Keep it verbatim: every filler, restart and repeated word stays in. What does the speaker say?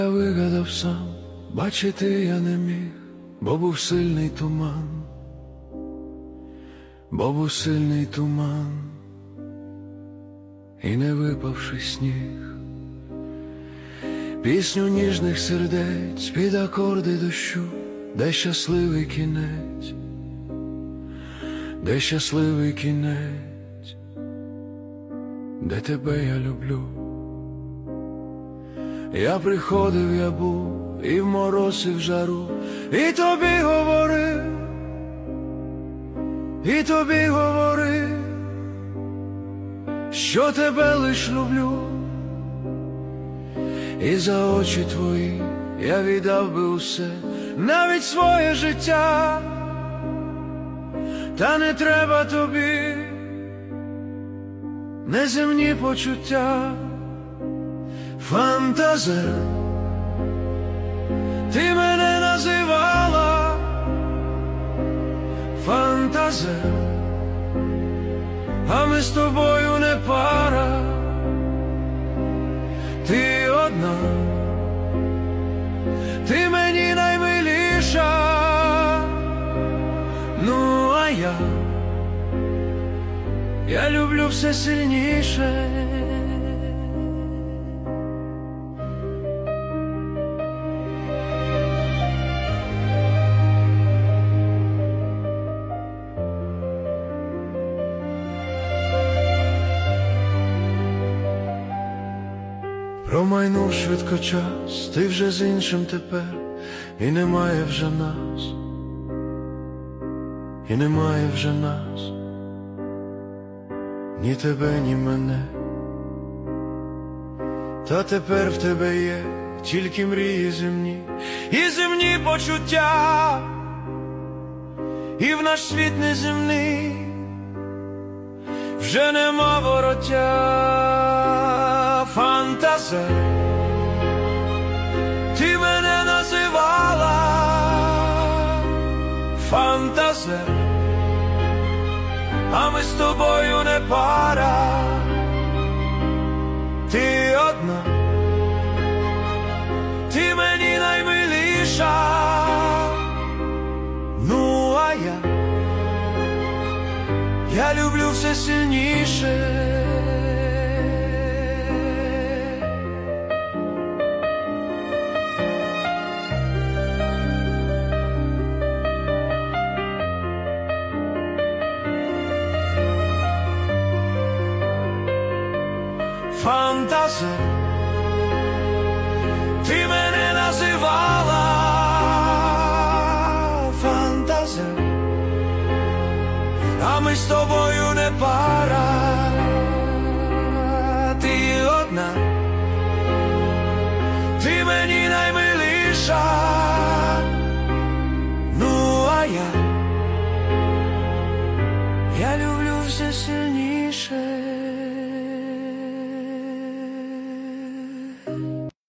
Я вигадав сам, бачити я не міг, бо був сильний туман, бо був сильний туман, і не випавши сніг. Пісню ніжних сердець під акорди дощу, де щасливий кінець, де щасливий кінець, де тебе я люблю. Я приходив, я був, і в мороз, і в жару, і тобі говорив, і тобі говорив, що тебе лиш люблю. І за очі твої я віддав би усе, навіть своє життя. Та не треба тобі неземні почуття. Фантазер, ти мене називала, фантазер, а ми з тобою не пара. Ти одна, ти мені наймиліша, ну а я, я люблю все сильніше. Промайнув швидко час, ти вже з іншим тепер, і немає вже нас, і немає вже нас, ні тебе, ні мене. Та тепер в тебе є тільки мрії земні, і земні почуття, і в наш світ неземний вже нема вороття. Фантазер, ти мене називала, фантазер, а ми з тобою не пара. Ти одна, ти мені наймиліша, ну а я, я люблю все сильніше. Фантазер, ти мене називала, фантазер, а ми з тобою не пара. Ти одна, ти мені наймиліша, ну а я, я люблю все сильніше.